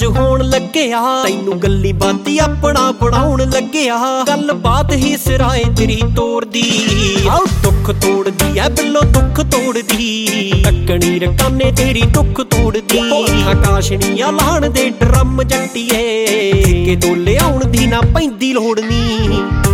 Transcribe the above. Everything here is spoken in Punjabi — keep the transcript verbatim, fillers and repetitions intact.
ਹੋਣ ਲੱਗਿਆ ਤੈਨੂੰ ਗੱਲੀ ਬਾਤੀ ਆਪਣਾ ਬਣਾਉਣ ਲੱਗਿਆ ਗੱਲ ਬਾਤ ਹੀ ਸਿਰਾਏ ਤੇਰੀ ਤੋੜਦੀ ਆਉ ਦੁੱਖ ਤੋੜਦੀ ਐ ਬਿੱਲੋ ਦੁੱਖ ਤੋੜਦੀ ਟੱਕਣੀ ਰਕਾਨੇ ਤੇਰੀ ਦੁੱਖ ਤੋੜਦੀ ਆਕਾਸ਼ਣੀਆਂ ਲਾਣ ਦੇ ਡਰਮ ਜੱਟੀਏ ਕੇ ਤੋਂ ਲਿਆਉਣ ਦੀ ਨਾ ਪੈਂਦੀ ਲੋੜ ਨੀ।